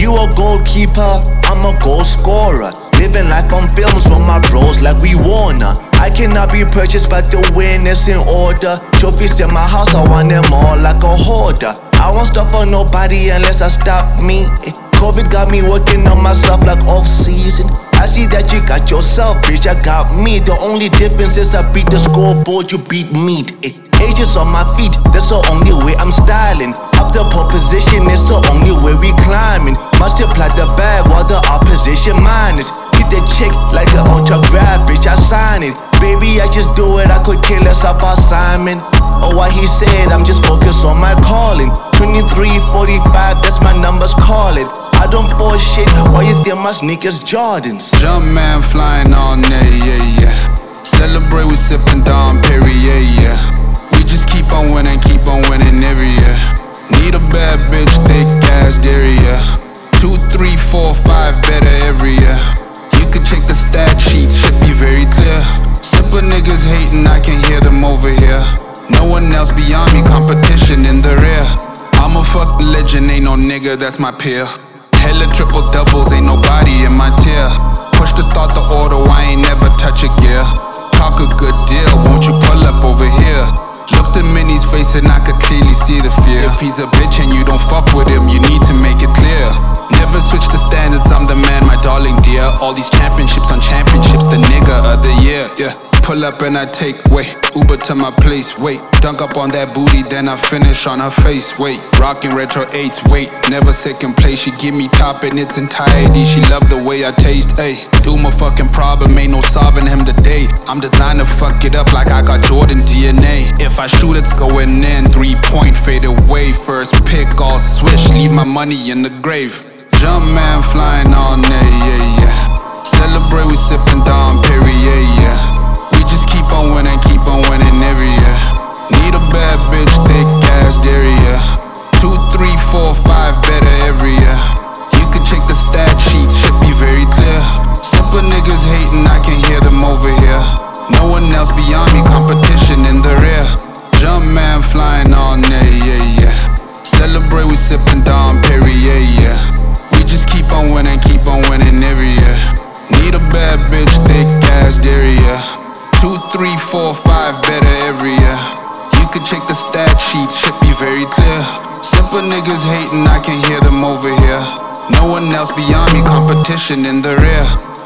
you a goalkeeper, I'm a goal scorer. Living life on films with my bros like we Warner. I cannot be purchased, but the win is in order. Trophies in my house, I want them all like a hoarder. I won't stop for nobody unless I stop me. COVID got me working on myself like off season. I see that you got yourself, bitch, I got me. The only difference is I beat the scoreboard, you beat me. Ages on my feet, that's the only way I'm styling. Up the pole position, it's the only way we climbing. Multiply the bag while the opposition minus. Hit the check like the autograph, bitch, I sign it. Baby, I just do it, I could care less about Simon. Oh, what he said, I'm just focused on my calling. 23:45, that's my numbers, call it. I don't force shit, why you think my sneakers Jordans? Jumpman flying all day, yeah, yeah. Celebrate, we sipping Dom Perrier, yeah. We just keep on winning every year. Need a bad bitch, thick ass dairy, yeah. 2, 3, 4, 5, better every year. You can check the stat sheet, should be very clear. Simple niggas hating, I can hear them over here. No one else beyond me, competition in the rear. I'm a fucking legend, ain't no nigga that's my peer. Hella triple doubles, ain't nobody in my tier. Push to start the auto, I ain't never touch a gear. Talk a good deal, won't you pull up over here? Looked in Minnie's face and I could clearly see the fear. If he's a bitch and you don't fuck with him, you need to make it clear. Never switch the standards, I'm the man, my darling dear. All these championships on championships, the nigga of the year, yeah. Pull up and I take, wait, Uber to my place, wait. Dunk up on that booty, then I finish on her face, wait. Rockin' retro 8s, wait. Never second place, she give me top in its entirety. She love the way I taste, ayy. Do my fucking problem, ain't no solving him today. I'm designed to fuck it up like I got Jordan DNA. If I shoot, it's going in, 3-point fade away. First pick, all swish, leave my money in the grave. Jumpman flying all day, yeah, yeah. Celebrate, we sipping Dom Perrier, yeah. We just keep on winning every year. Need a bad bitch, thick ass dairy, yeah. 2, 3, 4, 5, better every year. You can check the stat sheet, should be very clear. Simple niggas hating, I can hear them over here. No one else beyond me, competition in the rear. Jumpman flying all day, yeah, yeah. Celebrate, we sipping Dom Perrier, yeah. We just keep on winning every year. Need a bad bitch, thick ass dairy, yeah. 2, 3, 4, 5, better every year. You can check the stat sheet, should be very clear. Simple niggas hating, I can hear them over here. No one else beyond me, competition in the rear.